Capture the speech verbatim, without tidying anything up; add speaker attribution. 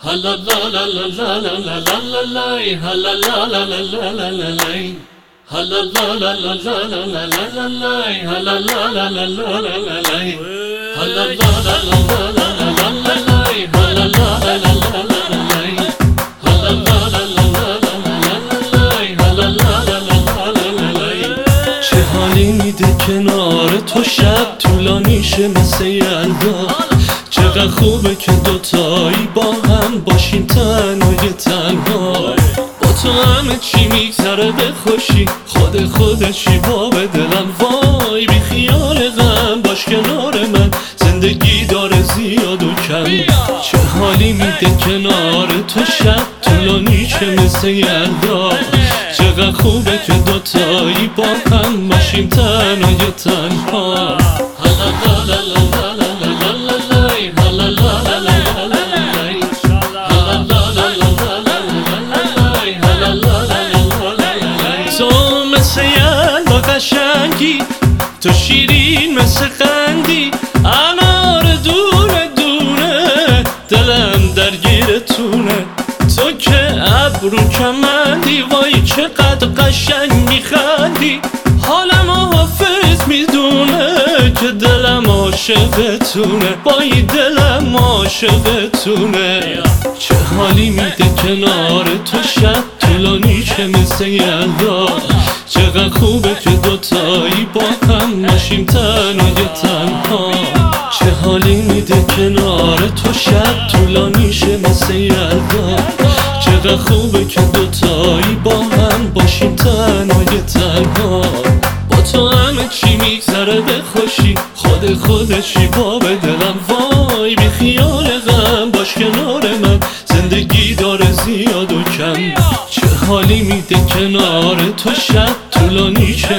Speaker 1: Hala la la la la la la la la la, hala la la la la la la la, hala la la la la la la la la la, hala la la la la la la la, hala la la la la la la la la la, hala la la la la la la la, hala la la la la la la la la, hala la la la la la la. چه حالی میده کنار تو شب طولانی شه مثل یلدا، چقدر خوبه که دوتایی با هم باشیم تنهای تنها. با تو همه چی میگذره به خوشی، خود خودشی با به دلم وای. بی خیال غم باش کنار من، زندگی داره زیاد و کم. چه حالی میده کنار تو شب طولانی شه مثل یلدا، چقدر خوبه که دوتایی با هم باشیم تنهای تنها. تو مثل یلدا قشنگی، تو شیرین مثل قندی، انار دونه دونه دلم درگیرتونه. تو که ابرو کمندی، وای چقدر قشنگ میخندی. حالم حافظ میدونه که دلم عاشقتونه، وای دلم عاشقتونه. چه حالی میده کنار تو شب طولانی شه مثل یلدا، چقدر خوبه که دوتایی با هم باشیم تنهای تنها. چه حالی میده کنار تو شب طولانی شه مثل یلدا، چقدر خوبه که دوتایی با هم باشیم تنهای تنها. با تو همه چی میگذره به خوشی، خود خودشی با به دلم وای. بی خیال غم باش کنار من، زندگی داره زیاد و کم. چه حالی میده کنار تو شب طولانی شه